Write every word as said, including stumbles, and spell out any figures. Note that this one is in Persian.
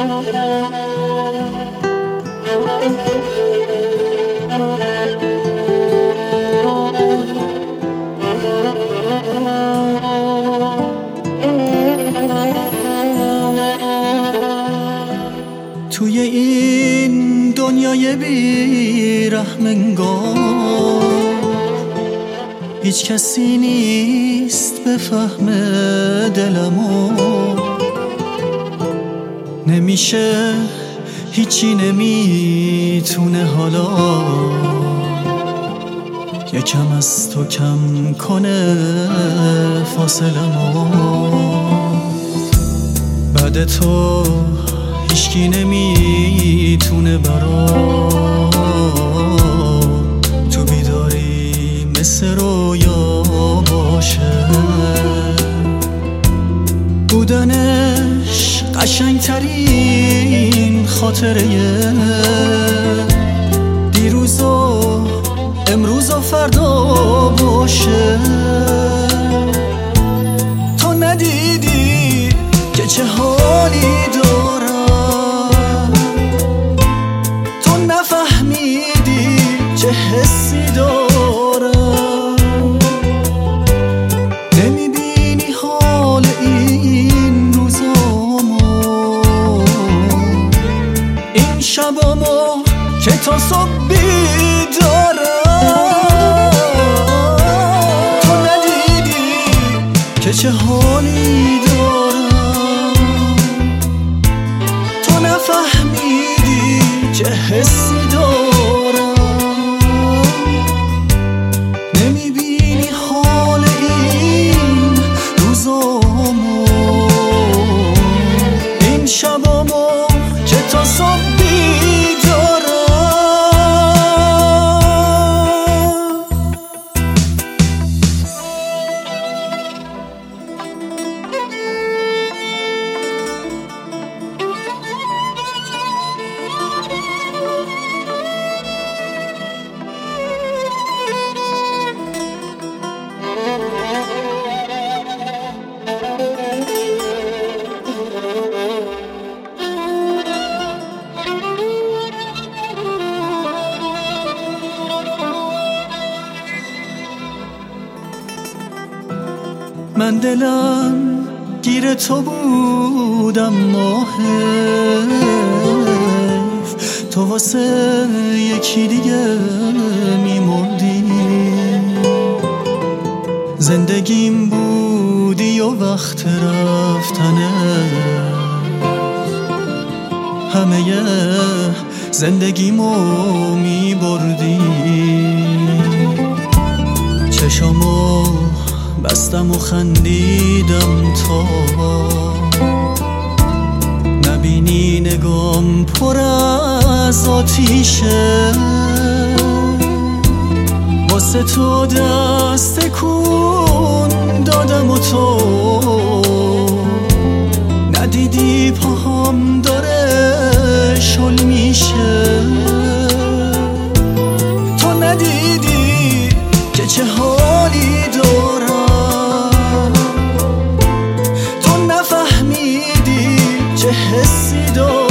توی این دنیای بی رحم انگار هیچ کسی نیست بفهمه دلمو، نمیشه هیچی نمیتونه حالا یکم از تو کم کنه فاصلمو. بعد تو هیچکی نمیتونه برا تو بیداری مثل رویا باشه. بودنش قشنگترین خاطره دیروز و امروز و فردا باشه. تو ندیدی که چه حالی دارم، تو نفهمیدی چه حسی دارم، نمیبینی حال این روزامو، این شبامو که تا صبح بیدارم. تو ندیدی که چه حالی دارم، تو نفهمیدی چه حسی دارم، نمیبینی حال این روزامو، این شبامو که تا صبح بیدارم. من دلم گیر تو بودم ماه، تو واسه یکی دیگه میمردی. زندگیم بودی و وقت رفتنه همه زندگیمو میبردی. چشامو بستم و خندیدم تا نبینی نگام پر از آتیشه. واسه تو دست تکون دادم و تو ندیدی پاهام داره شل میشه. تو ندیدی که چه حالی دارم، تو نفهمیدی چه حسی دارم،